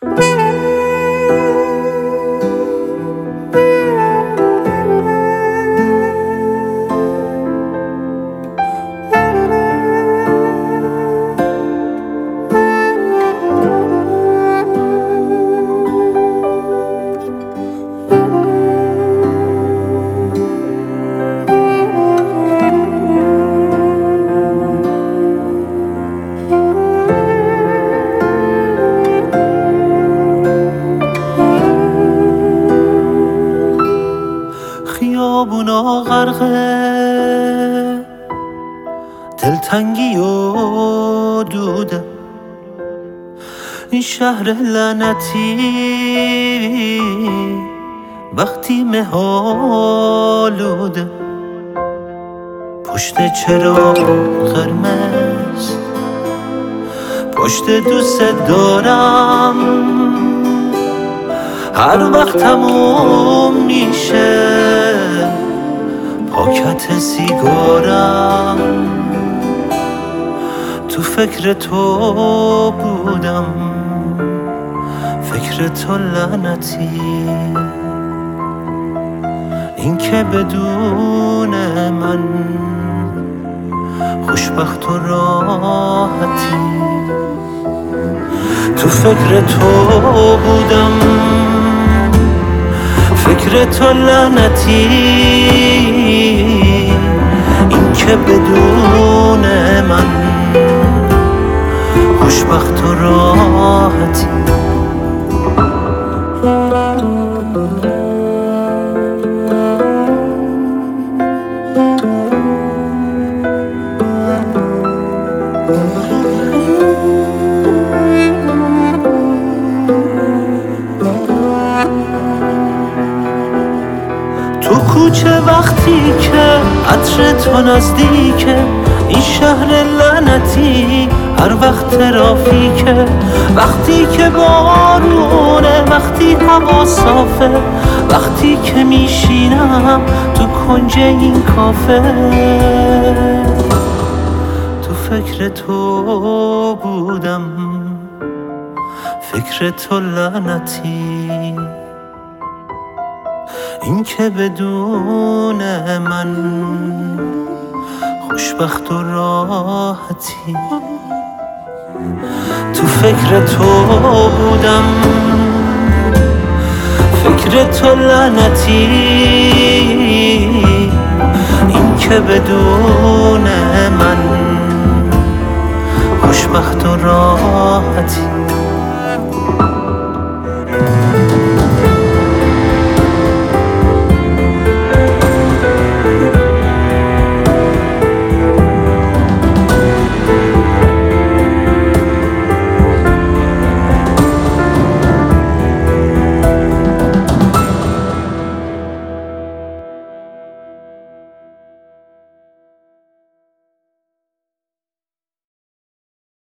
خیابونا غرقه دلتنگی و دوده، این شهر لعنتی وقتی مهالوده، پشت چراغ قرمز پشت دوست دارم، هر وقت تموم میشه پاکت سیگارم، تو فکر تو بودم، فکر تو لعنتی، این که بدون من خوشبخت و راحتی، تو فکر تو بودم، فکر تو لعنتی، این که بدون من خوشبخت و راحتی. تو کوچه وقتی که عطر تو نزدیکه، این شهر لعنتی هر وقت ترافیکه، وقتی که بارونه، وقتی هوا صافه، وقتی که میشینم تو کنج این کافه، تو فکر تو بودم، فکر تو لعنتی، این که بدون من خوشبخت و راحتی، تو فکر تو بودم، فکر تو لعنتی، این که بدون من خوشبخت و راحتی.